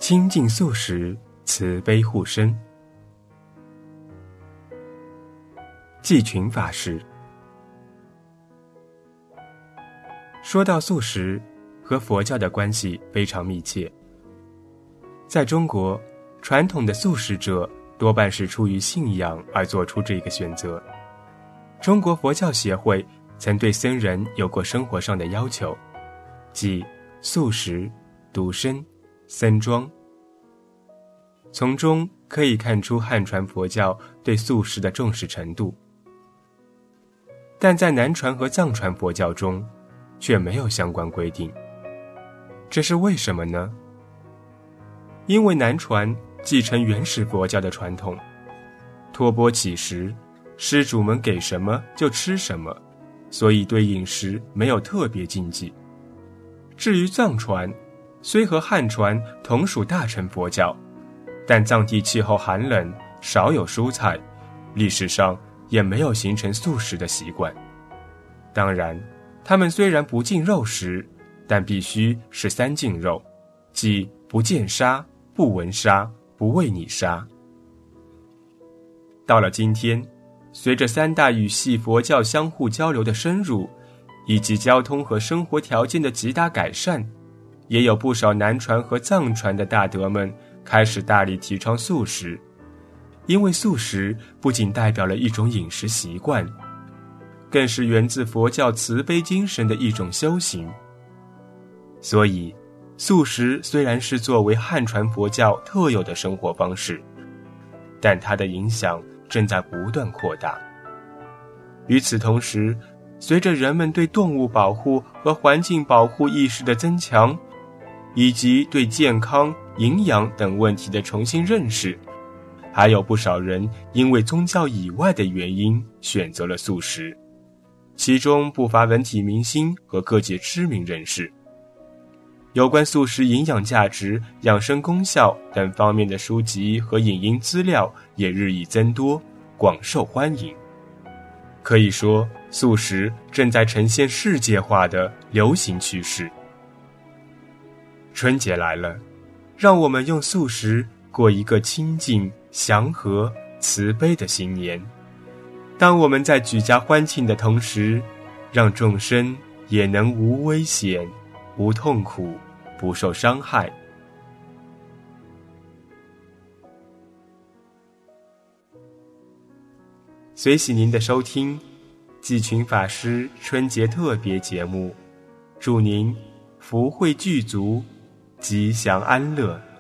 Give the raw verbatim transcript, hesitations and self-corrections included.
清净素食，慈悲护身。济群法师说到素食，和佛教的关系非常密切。在中国，传统的素食者多半是出于信仰而做出这个选择。中国佛教协会曾对僧人有过生活上的要求，即素食、独身、僧庄。从中可以看出汉传佛教对素食的重视程度。但在南传和藏传佛教中却没有相关规定，这是为什么呢？因为南传继承原始佛教的传统，托钵乞食，施主们给什么就吃什么，所以对饮食没有特别禁忌。至于藏传，虽和汉传同属大乘佛教，但藏地气候寒冷，少有蔬菜，历史上也没有形成素食的习惯。当然，他们虽然不禁肉食，但必须是三净肉，即不见杀、不闻杀、不为你杀。到了今天，随着三大语系佛教相互交流的深入，以及交通和生活条件的极大改善，也有不少南传和藏传的大德们开始大力提倡素食。因为素食不仅代表了一种饮食习惯，更是源自佛教慈悲精神的一种修行。所以，素食虽然是作为汉传佛教特有的生活方式，但它的影响正在不断扩大。与此同时，随着人们对动物保护和环境保护意识的增强，以及对健康、营养等问题的重新认识，还有不少人因为宗教以外的原因选择了素食，其中不乏文体明星和各界知名人士。有关素食营养价值、养生功效等方面的书籍和影音资料也日益增多，广受欢迎。可以说，素食正在呈现世界化的流行趋势。春节来了，让我们用素食过一个清净、祥和、慈悲的新年。当我们在举家欢庆的同时，让众生也能无危险、无痛苦、不受伤害。随喜您的收听，济群法师春节特别节目，祝您福慧具足，吉祥安乐。